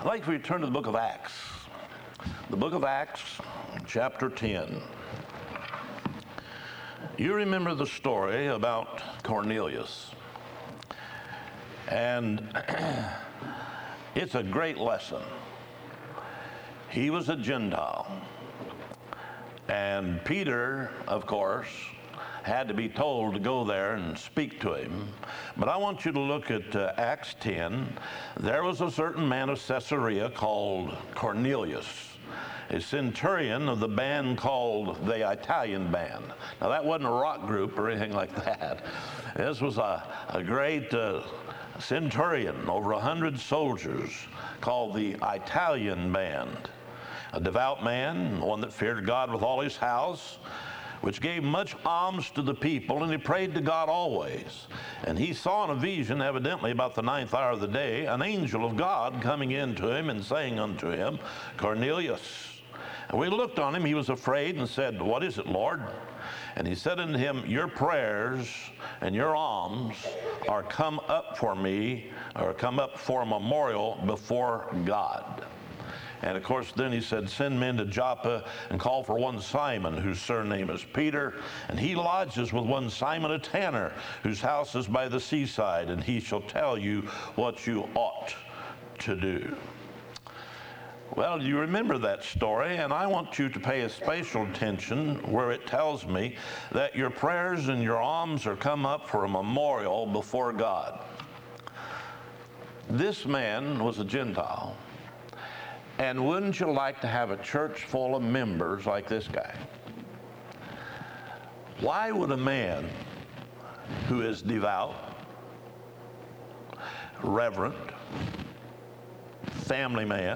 I'd like for you to turn to the book of Acts. The book of Acts, chapter 10. You remember the story about Cornelius. And it's a great lesson. He was a Gentile. And Peter, of course, had to be told to go there and speak to him. But I want you to look at Acts 10. There was a certain man of Caesarea called Cornelius, a centurion of the band called the Italian Band. Now, that wasn't a rock group or anything like that. This was a great centurion, over 100 soldiers, called the Italian Band. A devout man, one that feared God with all his house, which gave much alms to the people, and he prayed to God always. And he saw in a vision, evidently about the 9th hour of the day, an angel of God coming in to him and saying unto him, Cornelius. And we looked on him, he was afraid, and said, What is it, Lord? And he said unto him, Your prayers and your alms are come up for me, or come up for a memorial before God. And of course, then he said, Send men to Joppa and call for one Simon, whose surname is Peter, and he lodges with one Simon a tanner, whose house is by the seaside, and he shall tell you what you ought to do. Well, you remember that story, and I want you to pay a special attention where it tells me that your prayers and your alms are come up for a memorial before God. This man was a Gentile. And wouldn't you like to have a church full of members like this guy? Why would a man who is devout, reverent, family man,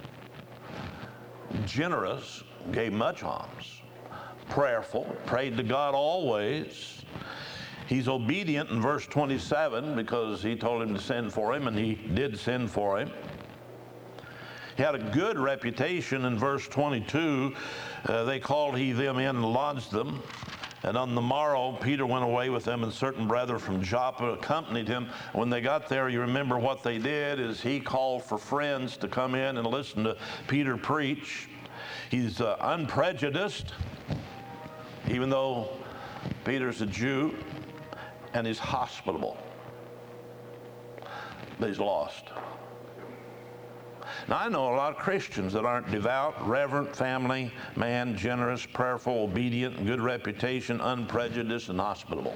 generous, gave much alms, prayerful, prayed to God always, he's obedient in verse 27 because he told him to send for him, and he did send for him. He had a good reputation in verse 22. They called he them in and lodged them. And on the morrow, Peter went away with them, and certain brethren from Joppa accompanied him. When they got there, you remember what they did is he called for friends to come in and listen to Peter preach. He's unprejudiced, even though Peter's a Jew, and he's hospitable. But he's lost. Now, I know a lot of Christians that aren't devout, reverent, family, man, generous, prayerful, obedient, good reputation, unprejudiced, and hospitable.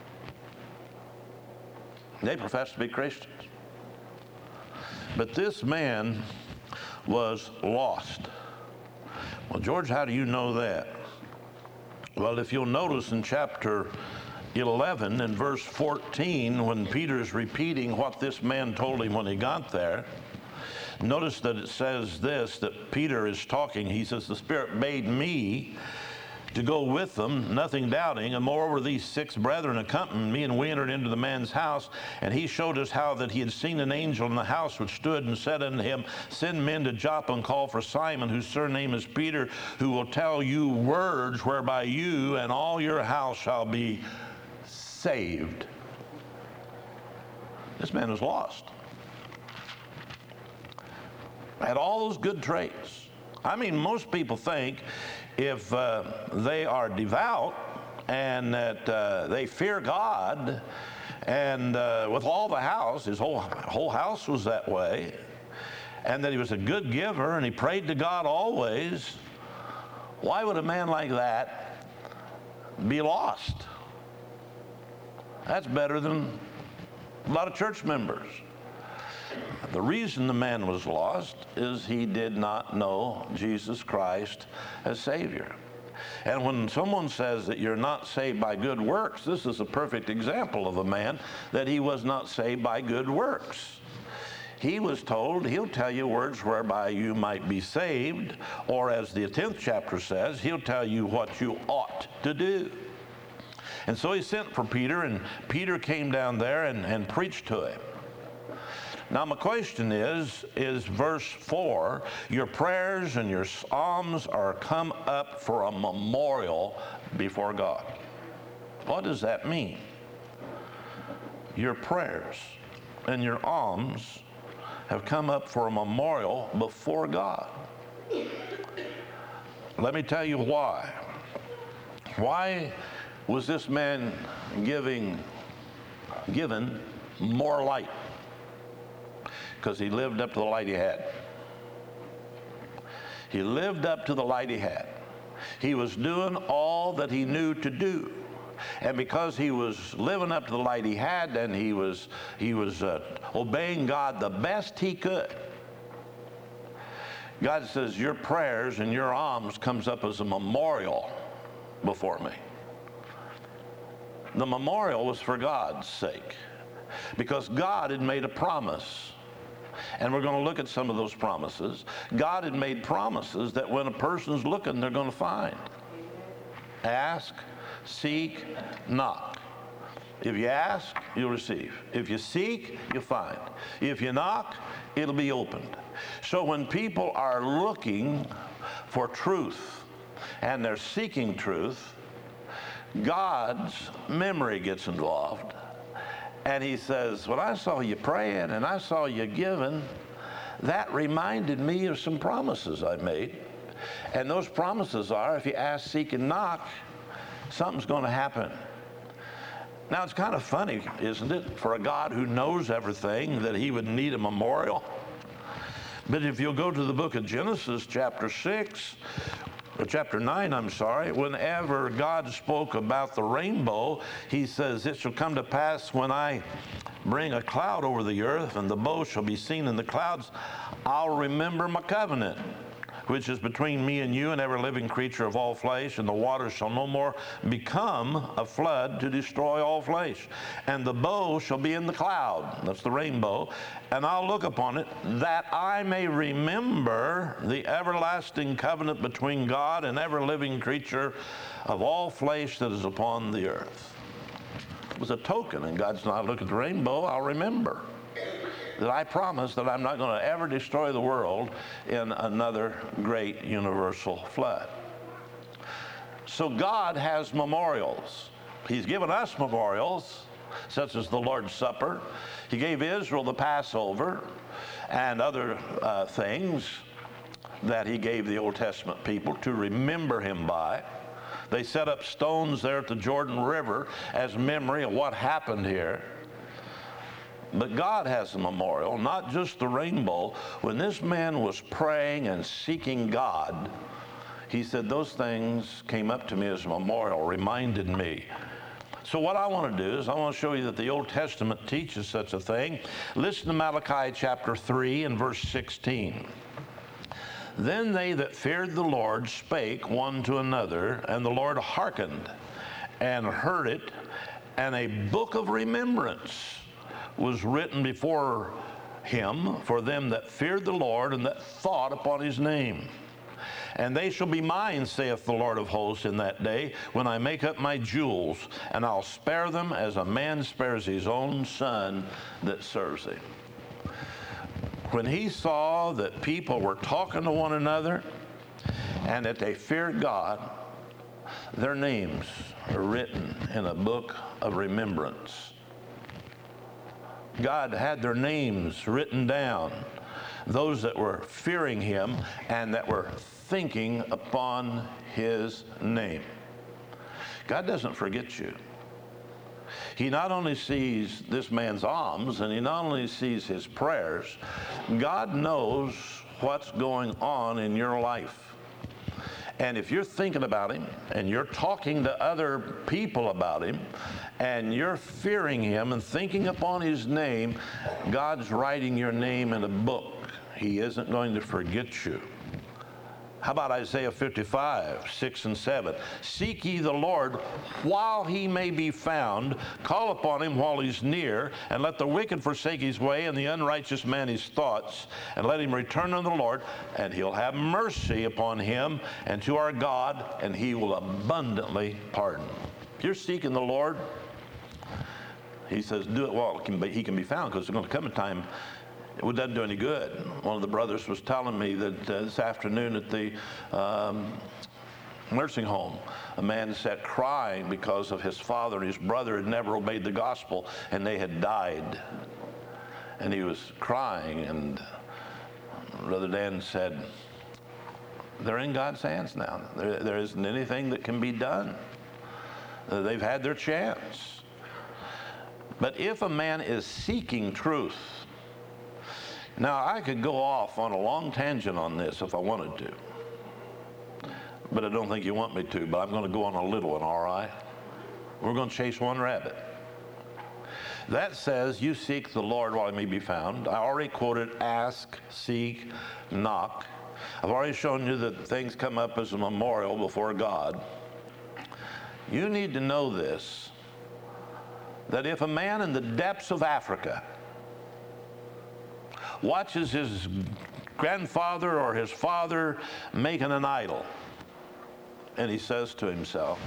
They profess to be Christians. But this man was lost. Well, George, how do you know that? Well, if you'll notice in chapter 11 and verse 14, when Peter's repeating what this man told him when he got there, notice that it says this, that Peter is talking. He says, the Spirit bade me to go with them, nothing doubting. And moreover, these 6 brethren accompanied me, and we entered into the man's house. And he showed us how that he had seen an angel in the house, which stood and said unto him, Send men to Joppa and call for Simon, whose surname is Peter, who will tell you words whereby you and all your house shall be saved. This man was lost. Had all those good traits. I mean, most people think if they are devout and that they fear God, and with all the house, his whole house was that way, and that he was a good giver and he prayed to God always, why would a man like that be lost? That's better than a lot of church members. The reason the man was lost is he did not know Jesus Christ as Savior. And when someone says that you're not saved by good works, this is a perfect example of a man that he was not saved by good works. He was told, he'll tell you words whereby you might be saved, or as the 10th chapter says, he'll tell you what you ought to do. And so he sent for Peter, and Peter came down there and preached to him. Now, my question is verse 4, your prayers and your alms are come up for a memorial before God. What does that mean? Your prayers and your alms have come up for a memorial before God. Let me tell you why. Why was this man given more light? Because he lived up to the light he had. He lived up to the light he had. He was doing all that he knew to do. And because he was living up to the light he had, and he was obeying God the best he could, God says, your prayers and your alms comes up as a memorial before me. The memorial was for God's sake, because God had made a promise. And we're going to look at some of those promises. God had made promises that when a person's looking, they're going to find. Ask, seek, knock. If you ask, you'll receive. If you seek, you'll find. If you knock, it'll be opened. So when people are looking for truth and they're seeking truth, God's memory gets involved. And he says, when I saw you praying and I saw you giving, that reminded me of some promises I made. And those promises are, if you ask, seek, and knock, something's going to happen. Now, it's kind of funny, isn't it, for a God who knows everything, that he would need a memorial. But if you'll go to the book of Genesis, chapter 9, whenever God spoke about the rainbow, he says, it shall come to pass when I bring a cloud over the earth, and the bow shall be seen in the clouds, I'll remember my covenant, which is between me and you and every living creature of all flesh, and the waters shall no more become a flood to destroy all flesh. And the bow shall be in the cloud, that's the rainbow, and I'll look upon it, that I may remember the everlasting covenant between God and every living creature of all flesh that is upon the earth. It was a token, and God's not, look at the rainbow, I'll remember that I promise that I'm not going to ever destroy the world in another great universal flood. So God has memorials. He's given us memorials, such as the Lord's Supper. He gave Israel the Passover and other things that he gave the Old Testament people to remember him by. They set up stones there at the Jordan River as memory of what happened here. But God has a memorial, not just the rainbow. When this man was praying and seeking God, he said, those things came up to me as a memorial, reminded me. So what I want to do is I want to show you that the Old Testament teaches such a thing. Listen to Malachi chapter 3 and verse 16. Then they that feared the Lord spake one to another, and the Lord hearkened and heard it, and a book of remembrance was written before him for them that feared the Lord and that thought upon his name. And they shall be mine, saith the Lord of hosts, in that day, when I make up my jewels, and I'll spare them as a man spares his own son that serves him. When he saw that people were talking to one another and that they feared God, their names are written in a book of remembrance. God had their names written down, those that were fearing him and that were thinking upon his name. God doesn't forget you. He not only sees this man's alms, and he not only sees his prayers, God knows what's going on in your life. And if you're thinking about him, and you're talking to other people about him, and you're fearing him and thinking upon his name, God's writing your name in a book. He isn't going to forget you. How about Isaiah 55, 6 and 7? Seek ye the Lord while he may be found. Call upon him while he's near. And let the wicked forsake his way, and the unrighteous man his thoughts. And let him return unto the Lord, and he'll have mercy upon him and to our God, and he will abundantly pardon. If you're seeking the Lord, he says, do it while he can be found, because there's going to come a time it doesn't do any good. One of the brothers was telling me that this afternoon at the nursing home, a man sat crying because of his father and his brother had never obeyed the gospel, and they had died. and he was crying, and Brother Dan said, they're in God's hands now. There isn't anything that can be done. They've had their chance. But if a man is seeking truth, now I could go off on a long tangent on this if I wanted to, but I don't think you want me to, but I'm going to go on a little one, all right? We're going to chase one rabbit. That says you seek the Lord while he may be found. I already quoted ask, seek, knock. I've already shown you that things come up as a memorial before God. You need to know this, that if a man in the depths of Africa watches his grandfather or his father making an idol, and he says to himself,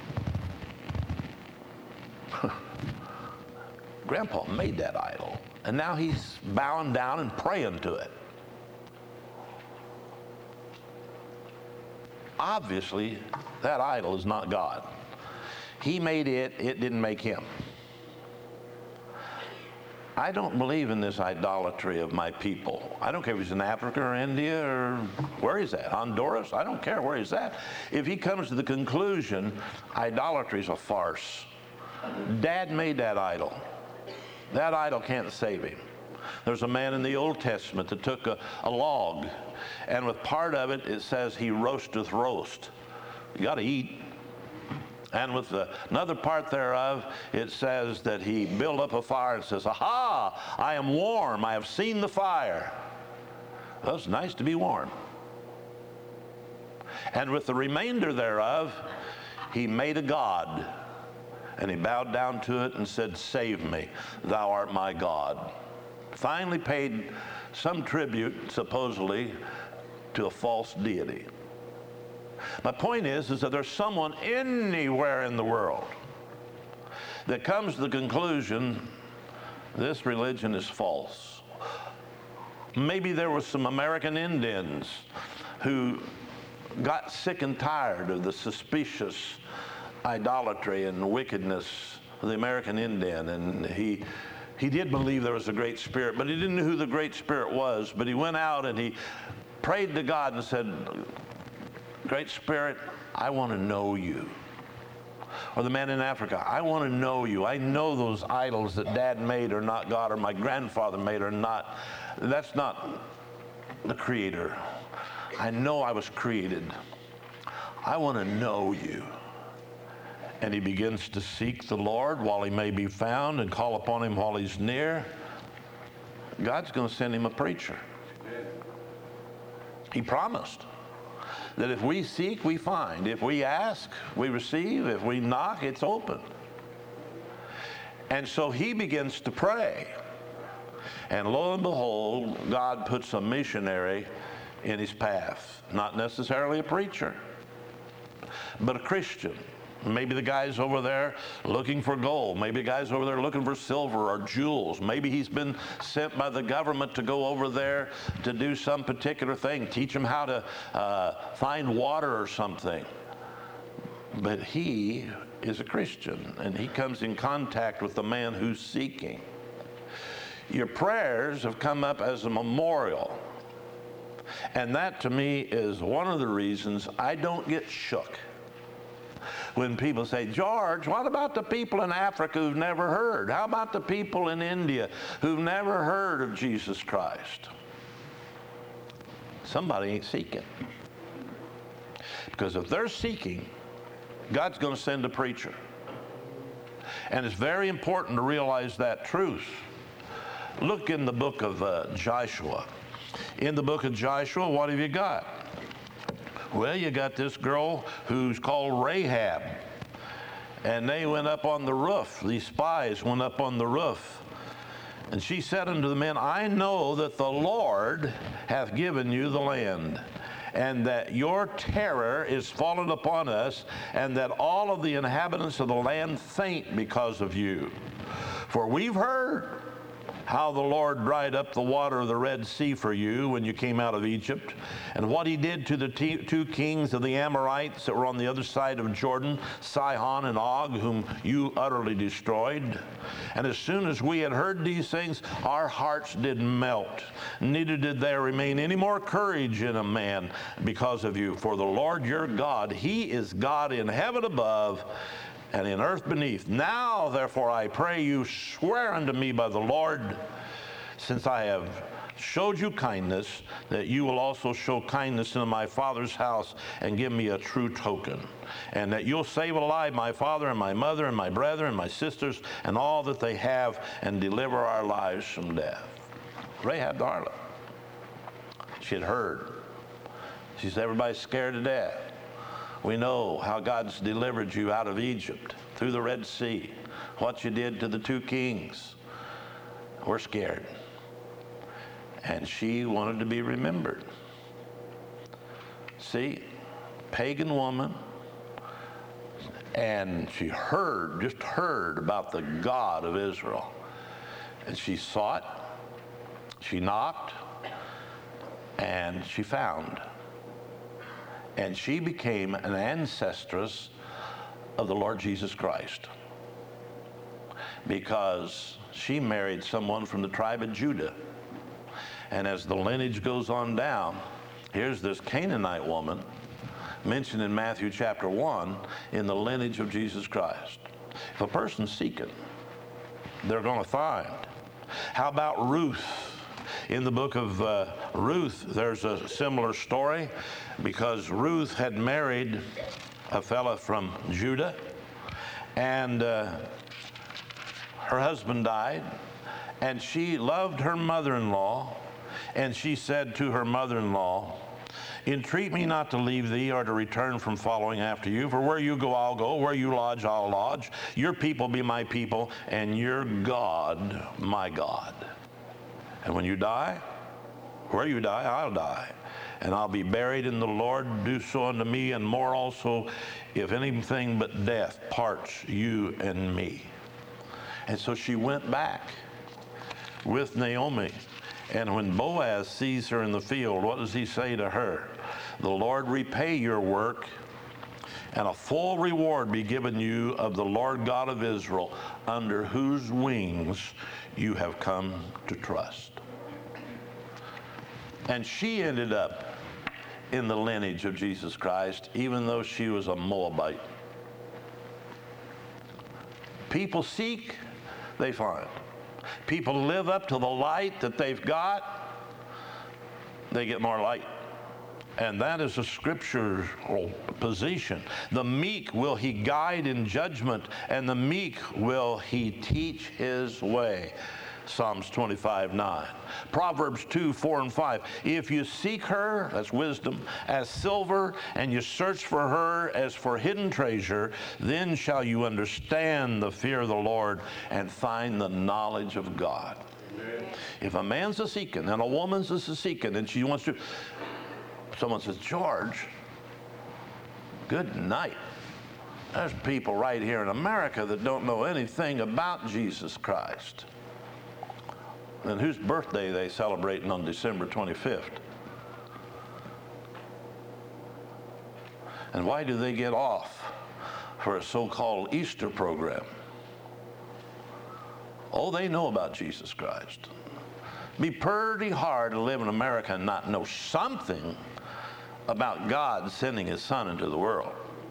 Grandpa made that idol, and now he's bowing down and praying to it. Obviously, that idol is not God. He made it, it didn't make him. I don't believe in this idolatry of my people. I don't care if he's in Africa or India or where he's at, Honduras, I don't care where he's at. If he comes to the conclusion, idolatry is a farce. Dad made that idol. That idol can't save him. There's a man in the Old Testament that took a log, and with part of it, it says he roasteth roast. You got to eat. And with another part thereof, it says that he built up a fire and says, aha, I am warm, I have seen the fire. Well, it's nice to be warm. And with the remainder thereof, he made a god. And he bowed down to it and said, save me, thou art my God. Finally paid some tribute, supposedly, to a false deity. My point is that there's someone anywhere in the world that comes to the conclusion this religion is false. Maybe there were some American Indians who got sick and tired of the suspicious idolatry and wickedness of the American Indian, and he did believe there was a great spirit, but he didn't know who the great spirit was. But he went out and he prayed to God and said, Great Spirit, I want to know you. Or the man in Africa, I want to know you. I know those idols that Dad made are not God, or my grandfather made are not. That's not the Creator. I know I was created. I want to know you. And he begins to seek the Lord while he may be found and call upon him while he's near. God's going to send him a preacher. He promised that if we seek, we find. If we ask, we receive. If we knock, it's open. And so he begins to pray. And lo and behold, God puts a missionary in his path. Not necessarily a preacher, but a Christian. Maybe the guy's over there looking for gold. Maybe the guy's over there looking for silver or jewels. Maybe he's been sent by the government to go over there to do some particular thing, teach him how to find water or something. But he is a Christian, and he comes in contact with the man who's seeking. Your prayers have come up as a memorial. And that, to me, is one of the reasons I don't get shook when people say, George, what about the people in Africa who've never heard? How about the people in India who've never heard of Jesus Christ? Somebody ain't seeking. Because if they're seeking, God's going to send a preacher. And it's very important to realize that truth. Look in the book of Joshua. In the book of Joshua, what have you got? Well, you got this girl who's called Rahab. And they went up on the roof. These spies went up on the roof. And she said unto the men, I know that the Lord hath given you the land, and that your terror is fallen upon us, and that all of the inhabitants of the land faint because of you. For we've heard how the Lord dried up the water of the Red Sea for you when you came out of Egypt, and what he did to the two kings of the Amorites that were on the other side of Jordan, Sihon and Og, whom you utterly destroyed. And as soon as we had heard these things, our hearts did melt. Neither did there remain any more courage in a man because of you. For the Lord your God, he is God in heaven above and in earth beneath. Now, therefore, I pray you, swear unto me by the Lord, since I have showed you kindness, that you will also show kindness in my father's house and give me a true token, and that you'll save alive my father and my mother and my brethren and my sisters and all that they have, and deliver our lives from death. Rahab the harlot, she had heard. She said, everybody's scared to death. We know how God's delivered you out of Egypt, through the Red Sea, what you did to the two kings. We're scared. And she wanted to be remembered. See, pagan woman, and she just heard about the God of Israel. And she sought, she knocked, and she found. And she became an ancestress of the Lord Jesus Christ, because she married someone from the tribe of Judah. And as the lineage goes on down, here's this Canaanite woman mentioned in Matthew chapter 1 in the lineage of Jesus Christ. If a person's seeking, they're going to find. How about Ruth? In the book of Ruth, there's a similar story, because Ruth had married a fella from Judah, and her husband died, and she loved her mother-in-law, and she said to her mother-in-law, entreat me not to leave thee or to return from following after you, for where you go, I'll go, where you lodge, I'll lodge, your people be my people, and your God, my God. And when you die, where you die, I'll die. And I'll be buried in the Lord. Do so unto me, and more also, if anything but death parts you and me. And so she went back with Naomi. And when Boaz sees her in the field, what does he say to her? The Lord repay your work, and a full reward be given you of the Lord God of Israel, under whose wings you have come to trust. And she ended up in the lineage of Jesus Christ, even though she was a Moabite. People seek, they find. People live up to the light that they've got, they get more light. And that is a scriptural position. The meek will he guide in judgment, and the meek will he teach his way. Psalms 25:9. Proverbs 2:4 and 5. If you seek her, that's wisdom, as silver, and you search for her as for hidden treasure, then shall you understand the fear of the Lord and find the knowledge of God. Amen. If a man's a seeking and a woman's a seeking, and she wants to, someone says, George, good night. There's people right here in America that don't know anything about Jesus Christ. And whose birthday are they celebrating on December 25th? And why do they get off for a so-called Easter program? Oh, they know about Jesus Christ. It'd be pretty hard to live in America and not know something about God sending his son into the world.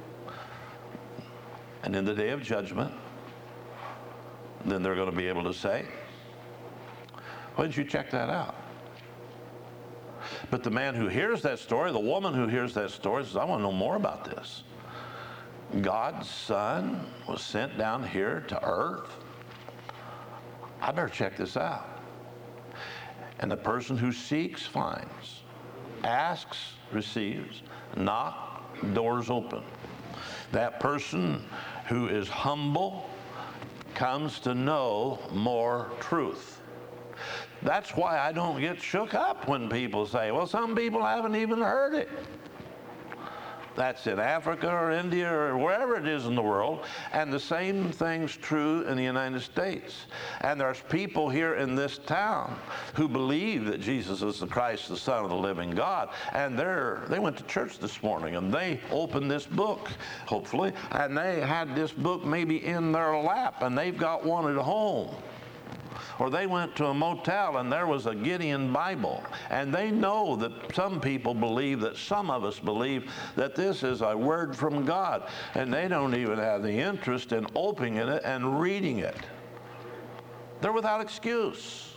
And in the day of judgment, then they're going to be able to say, why didn't you check that out? But the man who hears that story, the woman who hears that story, says, I want to know more about this. God's son was sent down here to earth. I better check this out. And the person who seeks finds, asks, receives, knock, doors open. That person who is humble comes to know more truth. That's why I don't get shook up when people say, well, some people haven't even heard it. That's in Africa or India or wherever it is in the world. And the same thing's true in the United States. And there's people here in this town who believe that Jesus is the Christ, the Son of the living God. And they went to church this morning and they opened this book, hopefully, and they had this book maybe in their lap and they've got one at home. Or they went to a motel and there was a Gideon Bible. And they know that some people believe, that some of us believe, that this is a word from God. And they don't even have the interest in opening it and reading it. They're without excuse.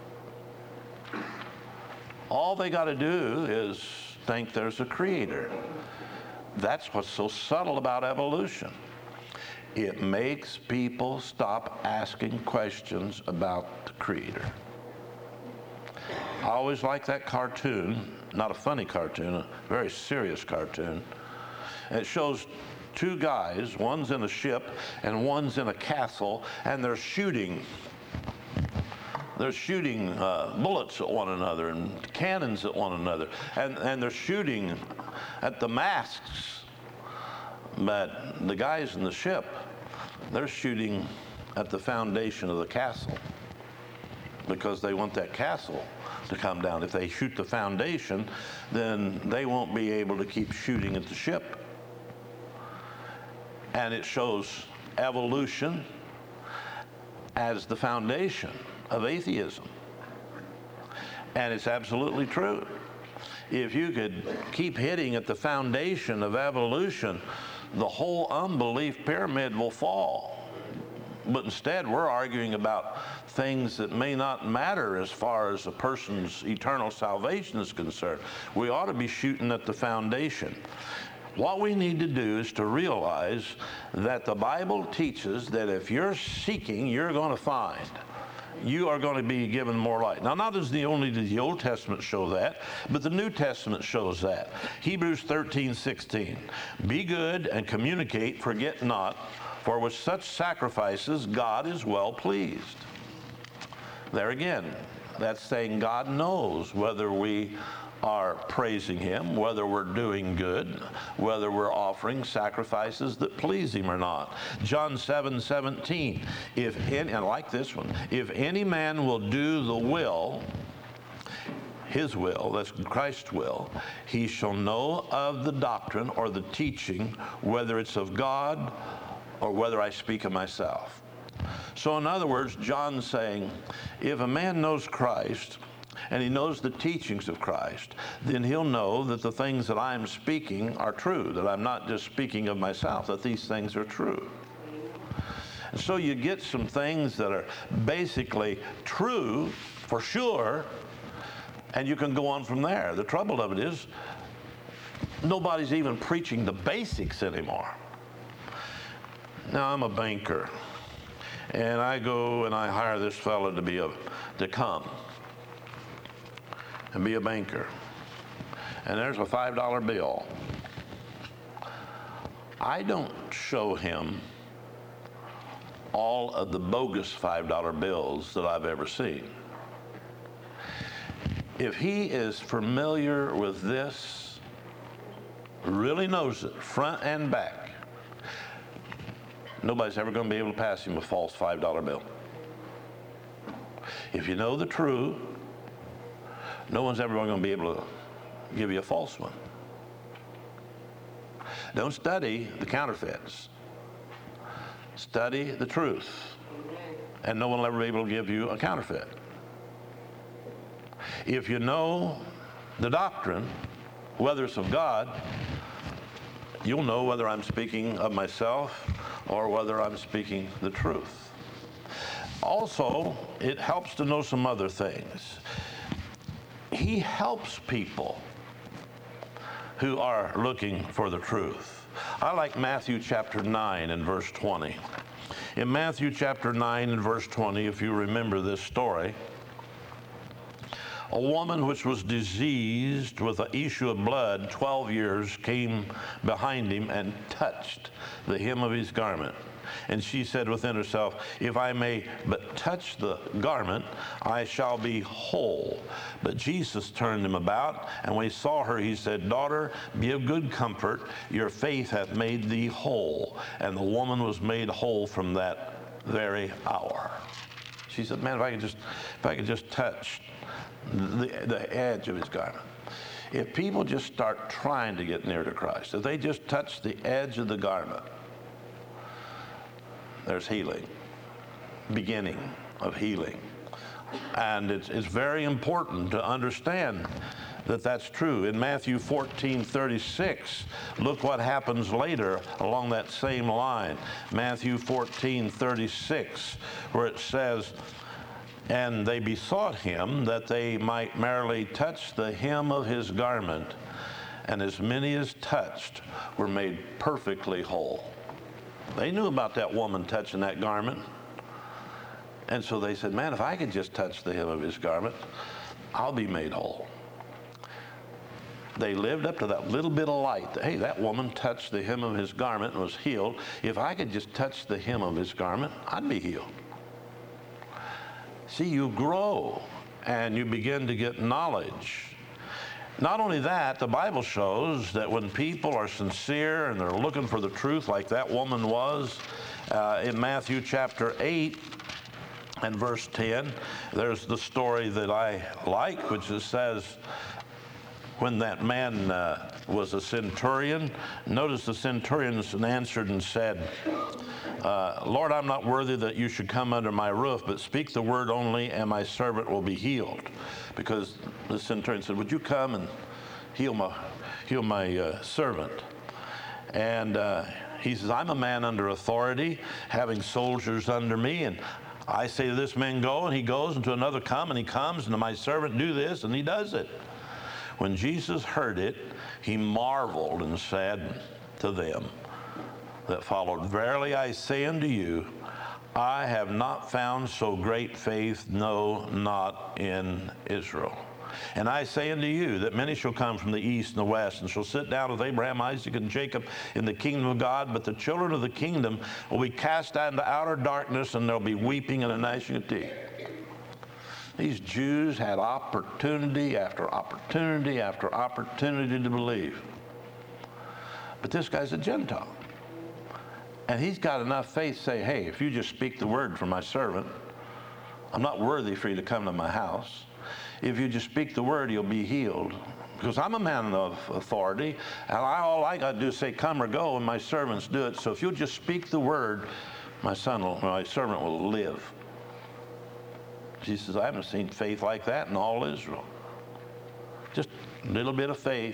All they got to do is think there's a creator. That's what's so subtle about evolution. It makes people stop asking questions about the Creator. I always like that cartoon, not a funny cartoon, a very serious cartoon. And it shows two guys, one's in a ship and one's in a castle, and they're shooting bullets at one another and cannons at one another. And they're shooting at the masts. But the guys in the ship, they're shooting at the foundation of the castle because they want that castle to come down. If they shoot the foundation, then they won't be able to keep shooting at the ship. And it shows evolution as the foundation of atheism. And it's absolutely true. If you could keep hitting at the foundation of evolution, the whole unbelief pyramid will fall. But instead, we're arguing about things that may not matter as far as a person's eternal salvation is concerned. We ought to be shooting at the foundation. What we need to do is to realize that the Bible teaches that if you're seeking, you're going to find. You are going to be given more light. Now, not as only does the Old Testament show that, but the New Testament shows that. Hebrews 13:16. Be good and communicate, forget not, for with such sacrifices God is well pleased. There again, that's saying God knows whether we are praising Him, whether we're doing good, whether we're offering sacrifices that please Him or not. John 7:17, and I like this one, if any man will do the will, His will, that's Christ's will, he shall know of the doctrine or the teaching, whether it's of God or whether I speak of myself. So in other words, John's saying, if a man knows Christ, and he knows the teachings of Christ, then he'll know that the things that I'm speaking are true, that I'm not just speaking of myself, that these things are true. And so you get some things that are basically true, for sure, and you can go on from there. The trouble of it is, nobody's even preaching the basics anymore. Now, I'm a banker, and I go and I hire this fellow to come and be a banker. And there's a $5 bill. I don't show him all of the bogus $5 bills that I've ever seen. If he is familiar with this, really knows it, front and back, nobody's ever going to be able to pass him a false $5 bill. If you know the truth, no one's ever going to be able to give you a false one. Don't study the counterfeits. Study the truth. And no one will ever be able to give you a counterfeit. If you know the doctrine, whether it's of God, you'll know whether I'm speaking of myself or whether I'm speaking the truth. Also, it helps to know some other things. He helps people who are looking for the truth. I like Matthew chapter 9 and verse 20. In Matthew chapter 9 and verse 20, if you remember this story, a woman which was diseased with an issue of blood 12 years came behind him and touched the hem of his garment. And she said within herself, if I may but touch the garment, I shall be whole. But Jesus turned him about, and when he saw her, he said, daughter, be of good comfort. Your faith hath made thee whole. And the woman was made whole from that very hour. She said, man, if I could just touch the edge of his garment. If people just start trying to get near to Christ, if they just touch the edge of the garment, there's healing, beginning of healing. And it's very important to understand that that's true. In Matthew 14:36, look what happens later along that same line. Matthew 14:36, where it says, and they besought him that they might merely touch the hem of his garment, and as many as touched were made perfectly whole. They knew about that woman touching that garment. And so they said, man, if I could just touch the hem of his garment, I'll be made whole. They lived up to that little bit of light. Hey, that woman touched the hem of his garment and was healed. If I could just touch the hem of his garment, I'd be healed. See, you grow and you begin to get knowledge. Not only that, the Bible shows that when people are sincere and they're looking for the truth like that woman was, in Matthew chapter 8 and verse 10, there's the story that I like, which says, when that man was a centurion, notice the centurion answered and said, Lord, I'm not worthy that you should come under my roof, but speak the word only, and my servant will be healed. Because the centurion said, would you come and heal my servant? And he says, I'm a man under authority, having soldiers under me, and I say to this man, go, and he goes, and to another, come, and he comes, and to my servant, do this, and he does it. When Jesus heard it, he marveled and said to them that followed, verily I say unto you, I have not found so great faith, no, not in Israel. And I say unto you that many shall come from the east and the west, and shall sit down with Abraham, Isaac, and Jacob in the kingdom of God. But the children of the kingdom will be cast out into outer darkness, and there'll be weeping and a gnashing of teeth. These Jews had opportunity after opportunity after opportunity to believe. But this guy's a Gentile. And he's got enough faith to say, hey, if you just speak the word for my servant, I'm not worthy for you to come to my house. If you just speak the word, you'll be healed. Because I'm a man of authority, and all I got to do is say, come or go, and my servants do it. So if you'll just speak the word, my servant will live. Jesus says, I haven't seen faith like that in all Israel. Just a little bit of faith.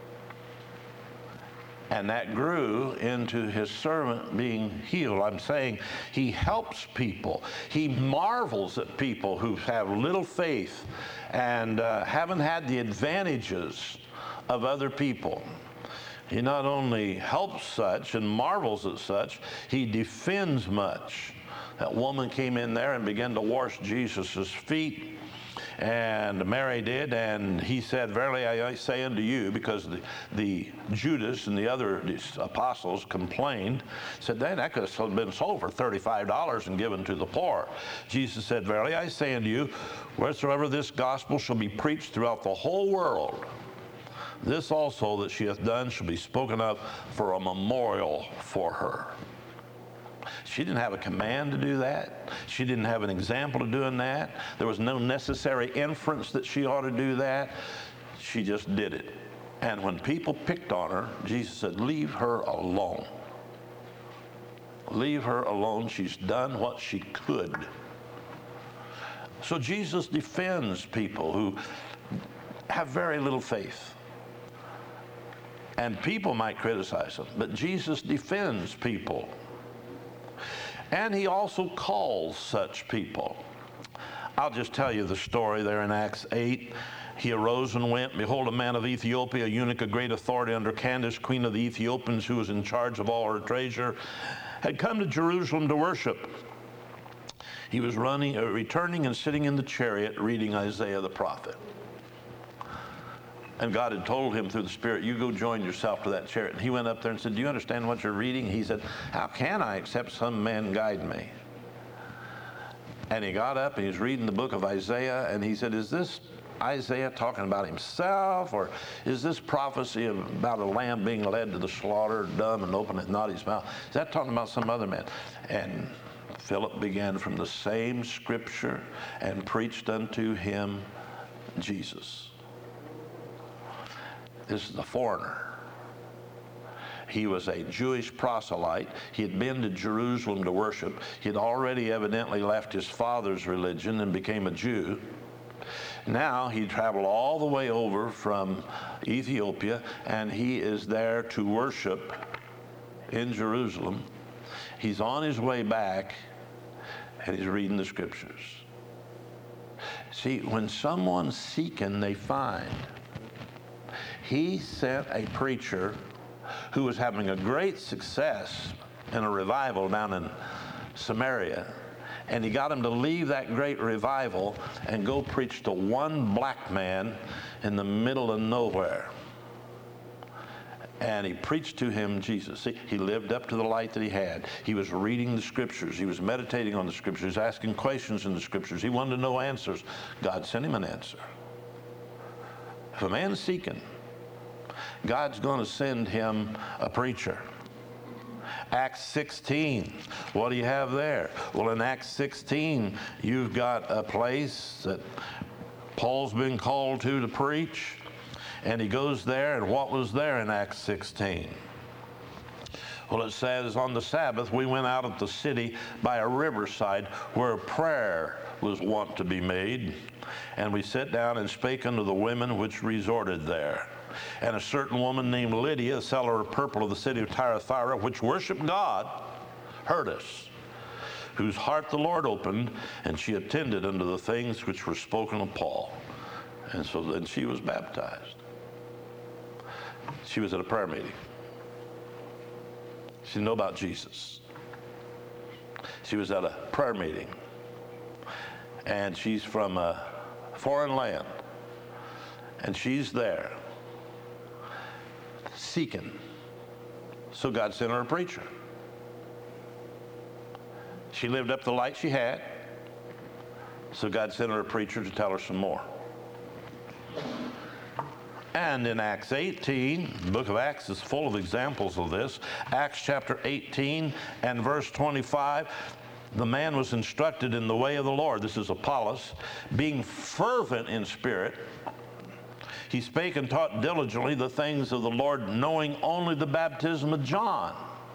And that grew into his servant being healed. I'm saying he helps people. He marvels at people who have little faith and haven't had the advantages of other people. He not only helps such and marvels at such, he defends much. That woman came in there and began to wash Jesus' feet, and Mary did, and he said, verily I say unto you, because the Judas and the other apostles complained, said, that could have been sold for $35 and given to the poor. Jesus said, verily I say unto you, wheresoever this gospel shall be preached throughout the whole world, this also that she hath done shall be spoken of for a memorial for her. She didn't have a command to do that. She didn't have an example of doing that. There was no necessary inference that she ought to do that. She just did it. And when people picked on her, Jesus said, leave her alone. Leave her alone. She's done what she could. So Jesus defends people who have very little faith. And people might criticize them, but Jesus defends people. And he also calls such people. I'll just tell you the story there in Acts 8. He arose and went. Behold, a man of Ethiopia, a eunuch of great authority under Candace, queen of the Ethiopians, who was in charge of all her treasure, had come to Jerusalem to worship. He was returning and sitting in the chariot reading Isaiah the prophet. And God had told him through the Spirit, you go join yourself to that chariot. And he went up there and said, do you understand what you're reading? He said, how can I except some man guide me? And he got up and he was reading the book of Isaiah, and he said, is this Isaiah talking about himself, or is this prophecy about a lamb being led to the slaughter, dumb and openeth not his mouth? Is that talking about some other man? And Philip began from the same scripture and preached unto him Jesus. This is a foreigner. He was a Jewish proselyte. He had been to Jerusalem to worship. He had already evidently left his father's religion and became a Jew. Now he traveled all the way over from Ethiopia, and he is there to worship in Jerusalem. He's on his way back, and he's reading the scriptures. See, when someone's seeking, they find. He sent a preacher who was having a great success in a revival down in Samaria, and he got him to leave that great revival and go preach to one black man in the middle of nowhere. And he preached to him Jesus. See, he lived up to the light that he had. He was reading the scriptures. He was meditating on the scriptures, asking questions in the scriptures. He wanted to know answers. God sent him an answer. If a man's seeking, God's going to send him a preacher. Acts 16, what do you have there? Well, in Acts 16, you've got a place that Paul's been called to preach, and he goes there, and what was there in Acts 16? Well, it says, on the Sabbath, we went out of the city by a riverside where prayer was wont to be made, and we sat down and spake unto the women which resorted there. And a certain woman named Lydia, a seller of purple of the city of Thyatira, which worshiped God, heard us, whose heart the Lord opened, and she attended unto the things which were spoken of Paul. And so then she was baptized. She was at a prayer meeting. She didn't know about Jesus. She was at a prayer meeting. And she's from a foreign land. And she's there seeking. So God sent her a preacher. She lived up the light she had. So God sent her a preacher to tell her some more. And in Acts 18, the book of Acts is full of examples of this. Acts chapter 18 and verse 25, the man was instructed in the way of the Lord. This is Apollos, being fervent in spirit. He spake and taught diligently the things of the Lord, knowing only the baptism of John.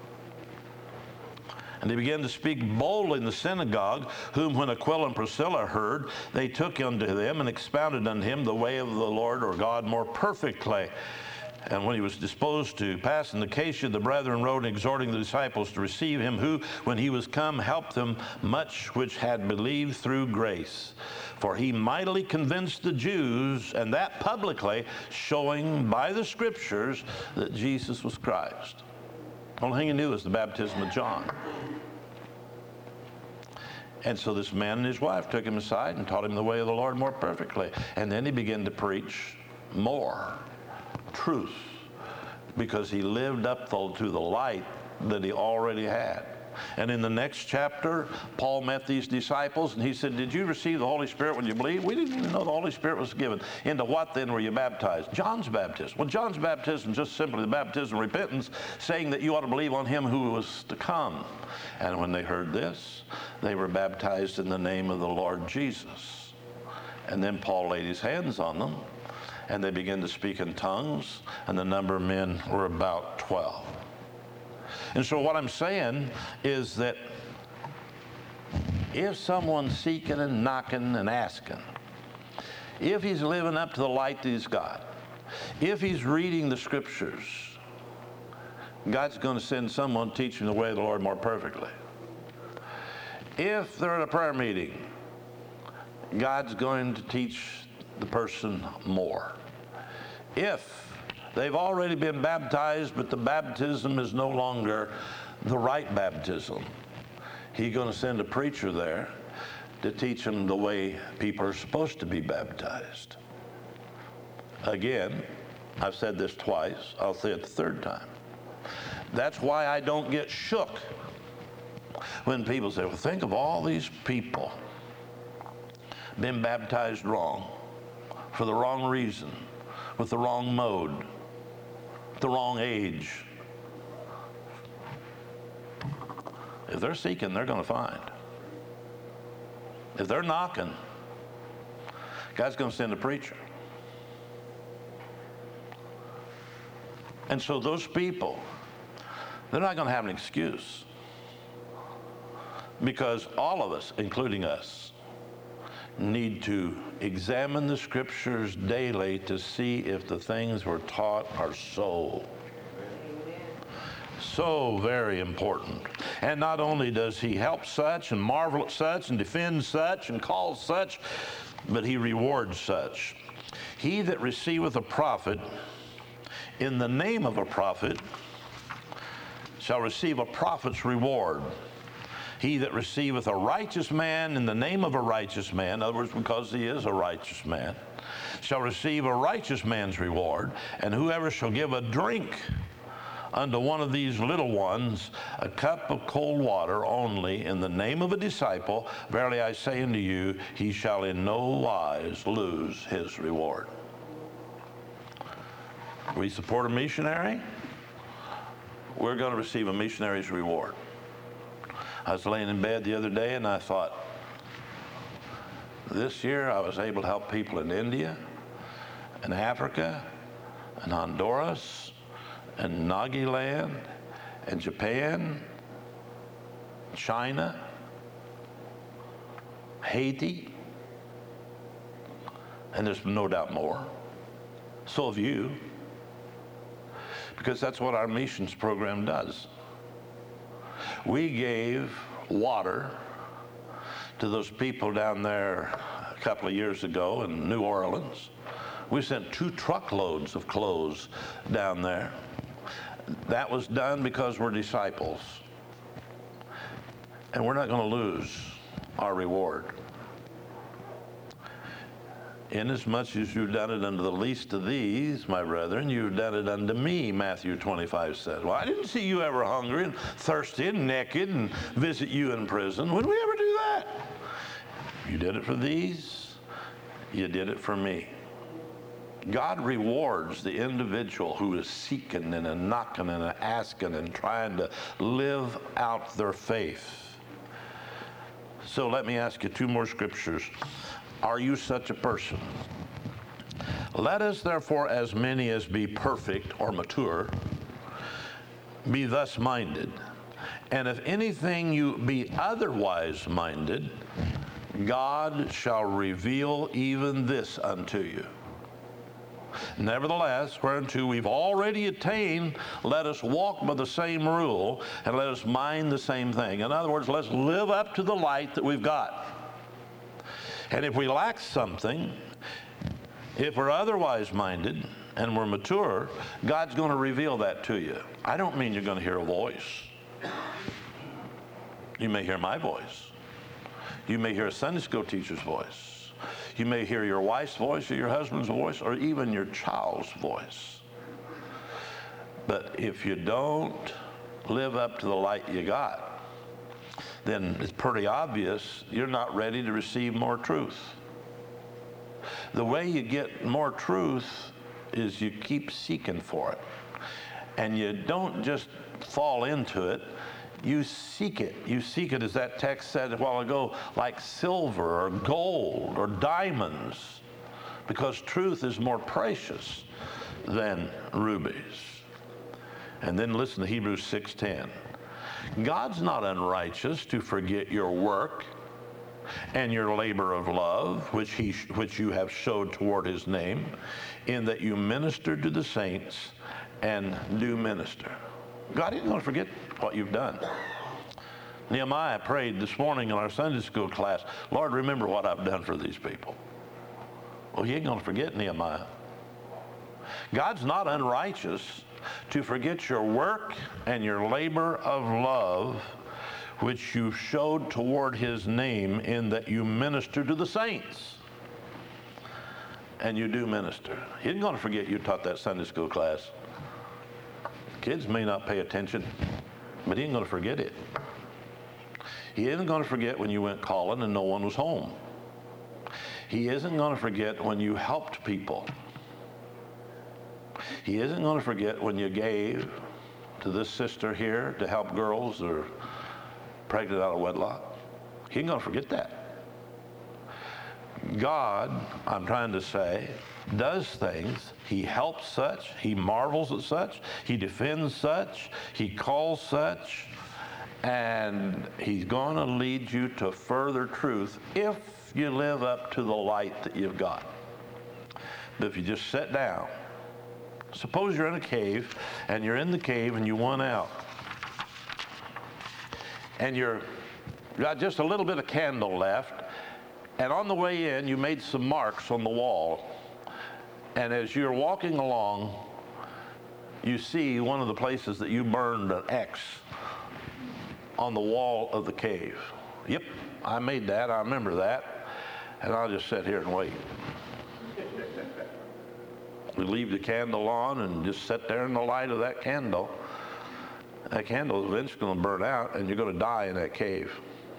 And he began to speak boldly in the synagogue, whom when Aquila and Priscilla heard, they took unto them and expounded unto him the way of the Lord or God more perfectly. And when he was disposed to pass in Acacia, the brethren wrote, exhorting the disciples to receive him, who, when he was come, helped them much which had believed through grace. For he mightily convinced the Jews, and that publicly, showing by the scriptures that Jesus was Christ. The only thing he knew was the baptism of John. And so this man and his wife took him aside and taught him the way of the Lord more perfectly. And then he began to preach more truth, because he lived up to the light that he already had. And in the next chapter, Paul met these disciples, and he said, did you receive the Holy Spirit when you believed? We didn't even know the Holy Spirit was given. Into what then were you baptized? John's baptism. Well, John's baptism is just simply the baptism of repentance, saying that you ought to believe on him who was to come. And when they heard this, they were baptized in the name of the Lord Jesus. And then Paul laid his hands on them, and they began to speak in tongues, and the number of men were about 12. And so what I'm saying is that if someone's seeking and knocking and asking, if he's living up to the light that he's got, if he's reading the scriptures, God's going to send someone teaching the way of the Lord more perfectly. If they're at a prayer meeting, God's going to teach the person more. If they've already been baptized, but the baptism is no longer the right baptism, he's going to send a preacher there to teach them the way people are supposed to be baptized. Again, I've said this twice. I'll say it the third time. That's why I don't get shook when people say, well, think of all these people been baptized wrong, for the wrong reason, with the wrong mode, the wrong age. If they're seeking, they're going to find. If they're knocking, God's going to send a preacher. And so those people, they're not going to have an excuse, because all of us, including us, need to examine the scriptures daily to see if the things we're taught are so very important. And not only does he help such and marvel at such and defend such and call such, but he rewards such. He that receiveth a prophet in the name of a prophet shall receive a prophet's reward. He that receiveth a righteous man in the name of a righteous man, in other words, because he is a righteous man, shall receive a righteous man's reward. And whoever shall give a drink unto one of these little ones a cup of cold water only in the name of a disciple, verily I say unto you, he shall in no wise lose his reward. We support a missionary, we're going to receive a missionary's reward. I was laying in bed the other day and I thought, this year I was able to help people in India and Africa and Honduras and Nagaland and Japan, China, Haiti, and there's no doubt more. So have you, because that's what our missions program does. We gave water to those people down there a couple of years ago in New Orleans. We sent 2 truckloads of clothes down there. That was done because we're disciples. And we're not going to lose our reward. Inasmuch as you've done it unto the least of these, my brethren, you've done it unto me, Matthew 25 says. Well, I didn't see you ever hungry and thirsty and naked and visit you in prison. Would we ever do that? You did it for these, you did it for me. God rewards the individual who is seeking and knocking and asking and trying to live out their faith. So let me ask you 2 more scriptures. Are you such a person? Let us therefore, as many as be perfect or mature, be thus minded. And if anything you be otherwise minded, God shall reveal even this unto you. Nevertheless, whereunto we've already attained, let us walk by the same rule, and let us mind the same thing. In other words, let's live up to the light that we've got. And if we lack something, if we're otherwise minded and we're mature, God's going to reveal that to you. I don't mean you're going to hear a voice. You may hear my voice. You may hear a Sunday school teacher's voice. You may hear your wife's voice or your husband's voice or even your child's voice. But if you don't live up to the light you got, then it's pretty obvious you're not ready to receive more truth. The way you get more truth is you keep seeking for it. And you don't just fall into it, you seek it. You seek it, as that text said a while ago, like silver or gold or diamonds, because truth is more precious than rubies. And then listen to Hebrews 6:10. God's not unrighteous to forget your work and your labor of love, which you have showed toward his name, in that you minister to the saints and do minister. God isn't going to forget what you've done. Nehemiah prayed this morning in our Sunday school class, Lord, remember what I've done for these people. Well, he ain't going to forget Nehemiah. God's not unrighteous to forget your work and your labor of love, which you showed toward his name, in that you minister to the saints and you do minister. He isn't going to forget you taught that Sunday school class. Kids may not pay attention, but he ain't going to forget it. He isn't going to forget when you went calling and no one was home. He isn't going to forget when you helped people. He isn't going to forget when you gave to this sister here to help girls that are pregnant out of wedlock. He ain't going to forget that. God, I'm trying to say, does things. He helps such. He marvels at such. He defends such. He calls such. And he's going to lead you to further truth if you live up to the light that you've got. But if you just sit down, suppose you're in a cave, and you're in the cave and you want out. And you've got just a little bit of candle left. And on the way in, you made some marks on the wall. And as you're walking along, you see one of the places that you burned an X on the wall of the cave. Yep, I made that. I remember that. And I'll just sit here and wait. We leave the candle on and just sit there in the light of that candle. That candle is eventually going to burn out, and you're going to die in that cave.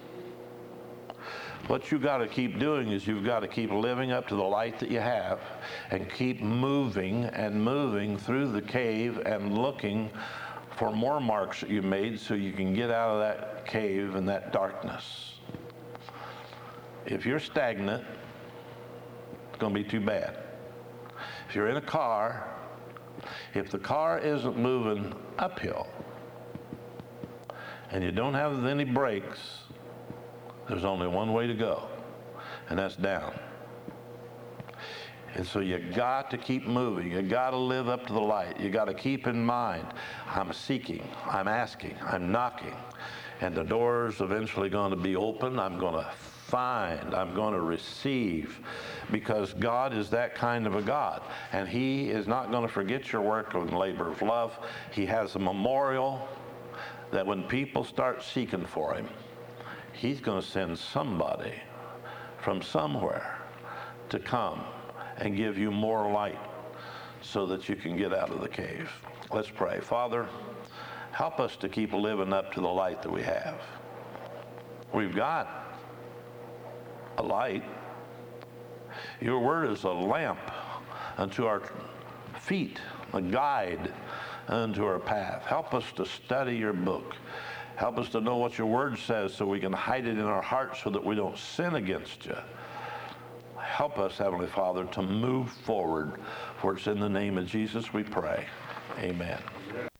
What you got to keep doing is you've got to keep living up to the light that you have and keep moving and moving through the cave and looking for more marks that you made so you can get out of that cave and that darkness. If you're stagnant, it's going to be too bad. If you're in a car, if the car isn't moving uphill and you don't have any brakes, there's only one way to go, and that's down. And so you got to keep moving. You got to live up to the light. You got to keep in mind, I'm seeking, I'm asking, I'm knocking, and the door's eventually going to be open. I'm going to find, I'm going to receive, because God is that kind of a God, and he is not going to forget your work and labor of love. He has a memorial that when people start seeking for him, he's going to send somebody from somewhere to come and give you more light so that you can get out of the cave. Let's pray. Father, help us to keep living up to the light that we have. We've got a light. Your word is a lamp unto our feet, a guide unto our path. Help us to study your book. Help us to know what your word says so we can hide it in our hearts so that we don't sin against you. Help us, Heavenly Father, to move forward, for it's in the name of Jesus we pray. Amen.